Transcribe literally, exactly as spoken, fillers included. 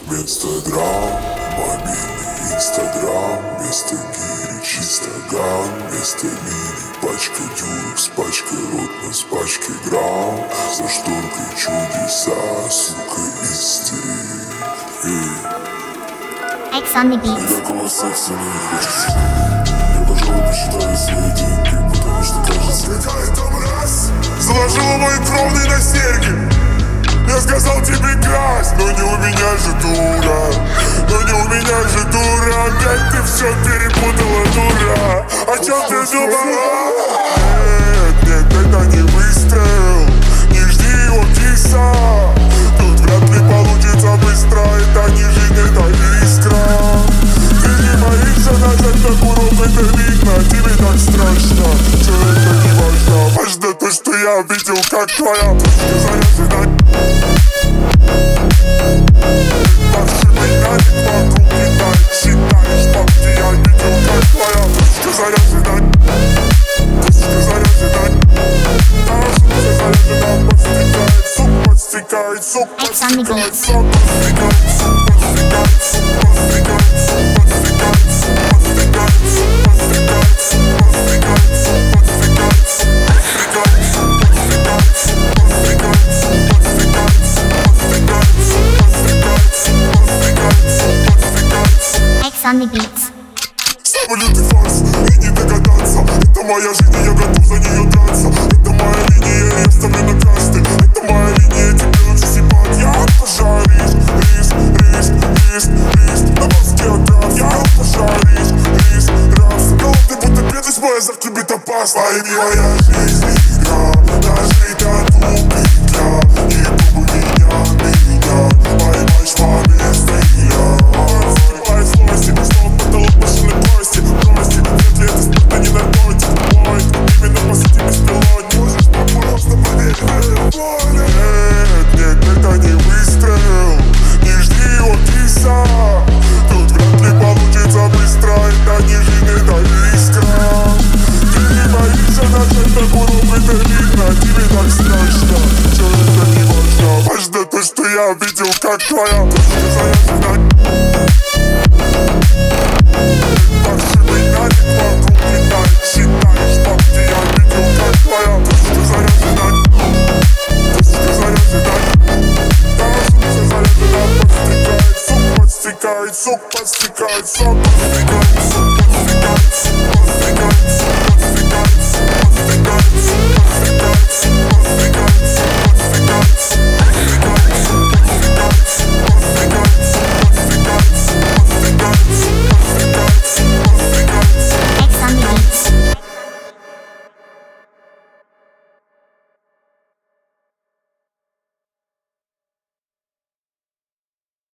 Вместо драм мобильный инстаграм, вместо гири чисто ган, вместо мини пачка дюрок с пачкой ротно, с пачкой грамм. За шторкой чудеса, сука, истерик. X on the beat. Никакого секса не хочется. Я, пожалуй, посчитаю свои деньги, потому что, кажется, какая-то мразь заложила мои кровные на серьги. Я сказал тебе газ, но не у меня же дура, но не у меня же дура. Опять ты все перепутала, дура. О чем ты думала? Нет, нет, это не выстрел, не жди его киса. Тут вряд ли получится быстро, это не жизнь, это искра. Ты не боишься нажать на курок, это видно, тебе так страшно. Все это не важно, важно то, что я видел, как твоя пушка заряжена. X on the beat. X on the beat. Самолетный фарс, и не догадаться. Это моя жизнь, и я готов за нее драться. Это моя линия, я ставлю на касты. Это моя линия, тебе лучше сипать. Я пожаришь, риск, риск, риск, риск. На мозге отрав, я пожаришь, риск, раз. Голодный будто бедность моя, завтра бит опасно. И моя жизнь игра, нажита тупик для. И пробуй меня, меня, поймаешь маме стреля. Скрывай злости, снова потолок машины кости. Бросьте, нет ли это спорта не наркотик. Мой, именно по сути беспилотник. Можешь просто поверить в это поле. Нет, нет, это не выстрел, не жди его киса. Тут вряд ли получится быстро, это не жизнь, это искра. Ты не боишься нажать на курок, это видно, тебе так страшно. Все это не важно, важно то, что я видел, как твоя пушка заряжена. Паршивый нарик вокруг летает, считаешь бабки, я видел, как твоя пушка заряжена. Пушка заряжена. Пушка заряжена, подстекает, сук подстекает, сук подстекает, сук подстекает, сук подстекает, сук подстекает, сук